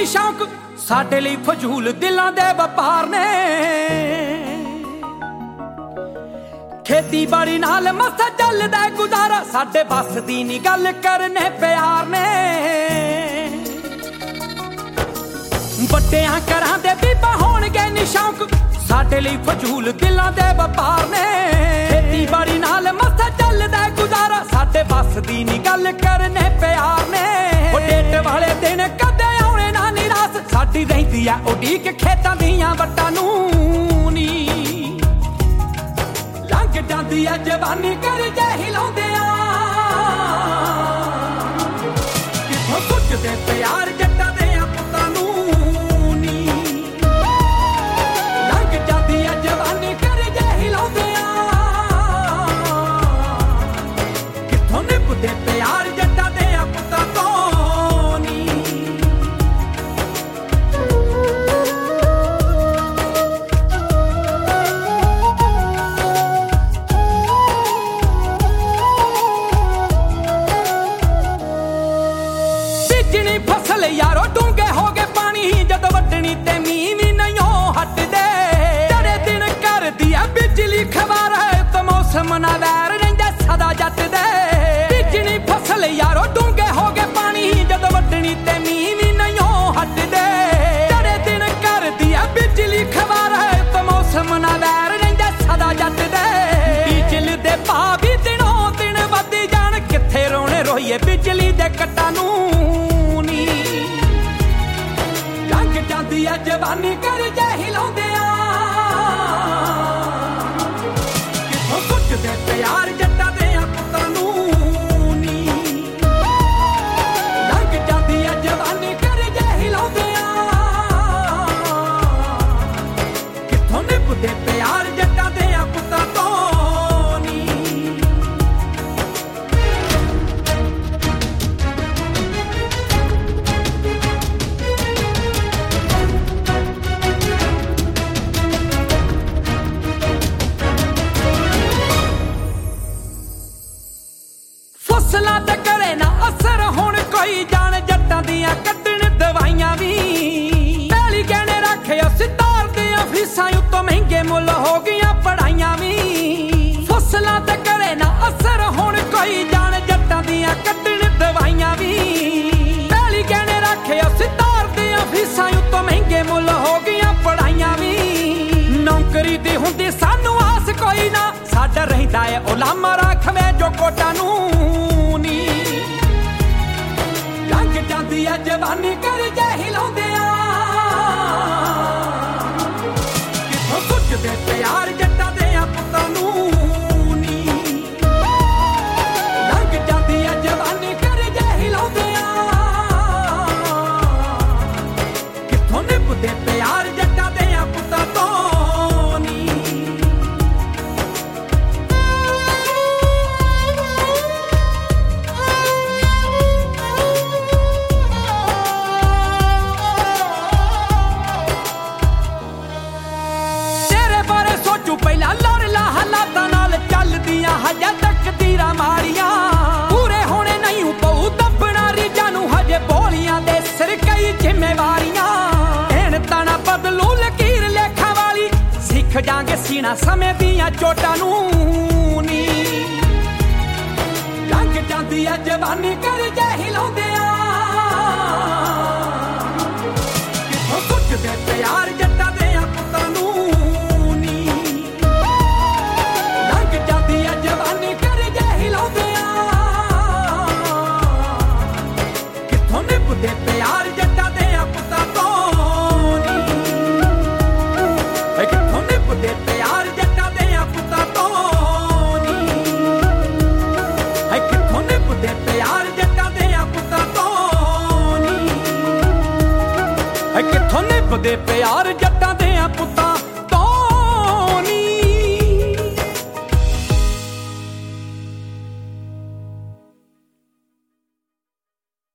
शौक साडे लई फजूल दिलां दे वपार ने। खेतीबाड़ी नाल मसा चलदा गुजारा साडे बस दी नी गल करने प्यार ने। वड्डियां घरां दे बीबा होणगे नी शौक साडे लई फजूल दिलां दे वपार ने। खेतीबाड़ी नाल मसा चलदा गुजारा साडे बस दी नी गल करने प्यार ने। ओ डेट वाले दिन कदे आउणे ना निराश साडी रहिंदी ऐ उडीक खेतां दियां वट्टां नूं नी। लंघ जांदी ऐ जवानी करजे हिलाउंदियां किथों सुझदे प्यार जट्टां दे पुत्तां नूं नी। लंघ जांदी ऐ जवानी करजे हिलाउंदियां किथों निभदे प्यार जट्टां दे पुत्तां तों नी। बिजनी फसल यारो डूंगे हो गए पानी जद वड्डनी ते मींह भी नहीं हटदे। तेरे दिन कर दिया बिजली खबर है तो मौसम ना वैर रहिंदा सदा जट दे। बिजनी फसल यारो डूंगे हो गए पानी जद वड्डनी ते मींह भी नहीं हटदे। तेरे दिन कर दिया बिजली खबर है तो मौसम ना वैर रहिंदा सदा जट दे। डीजल दे भाव भी दिनों दिन वधी जाण किथे रोने रोइए बिजली दे कट्टां नूं। जांदी ऐ जवानी करजे हिलाउंदियां किथों सुझदे प्यार जट्टां दे पुत्तां नूं नी। लंघ जांदी ऐ जवानी करजे हिलाउंदियां किथों निभदे प्यार जट्टां दे पुत्तां तों नी। फसलां ते करे ना असर हुण कोई जान जट्टां दियां कड्डण दवाइयां वी। पैली गहने रखे सितार दियां फीसां उत्तों महंगे मुल हो गईयां पढ़ाइयां वी। फसलां ते करे ना असर हुण कोई जान जट्टां दियां कड्डण दवाइयां वी। पैली गहने रखे सितार दियां फीसां उत्तों महंगे मुल हो गईयां पढ़ाइयां वी। नौकरी दी हुंदी सानू आस कोई ना साडा रहिंदा ऐ उलामा राखवे जो कोटां नूं। जांदी ऐ जवानी करजे हिलाउंदियां किथों सुझदे प्यार जट्टां दे पुत्तां नूं नी। लंघ जांदी ऐ जवानी करजे हिलाउंदियां किथों निभदे प्यार जट्टां दे पुत्तां तों नी। ਪਹਿਲਾਂ ਲੜਲਾ ਹਾਲਾਤਾਂ ਨਾਲ ਚੱਲਦੀਆਂ ਹਜੇ ਤਕਦੀਰਾਂ ਮਾੜੀਆਂ। ਪੂਰੇ ਹੋਣੇ ਨਹੀਂ ਪਊ ਦੱਬਣਾ ਰੀਜਾਂ ਨੂੰ ਹਜੇ ਬੋਲੀਆਂ ਦੇ ਸਿਰ ਕਈ ਜ਼ਿੰਮੇਵਾਰੀਆਂ। ਇਹਨ ਤਾਣਾ ਬਦਲੂ ਲਕੀਰ ਲੇਖਾਂ ਵਾਲੀ ਸਿੱਖ ਜਾਾਂਗੇ ਸੀਣਾ ਸਮੇਂ ਦੀਆਂ ਚੋਟਾਂ ਨੂੰ ਨੀ। ਲੰਘ ਜਾਂਦੀ ਐ ਜਵਾਨੀ ਕਰਜੇ ਹਿਲਾਉਂਦਿਆਂ ਕਿਥੋਂ ਸੁੱਝਦੇ ਪਿਆਰ ਜੱਟਾਂ ਦੇ ਪੁੱਤਾਂ ਨੂੰ। प्यार जट्टां दे पुत्तां तों नी। किथों निभदे प्यार जट्टां दे पुत्तां तों नी। किथों निभदे प्यार जट्टां दे पुत्तां तों नी। किथों निभदे प्यार जट्टां दे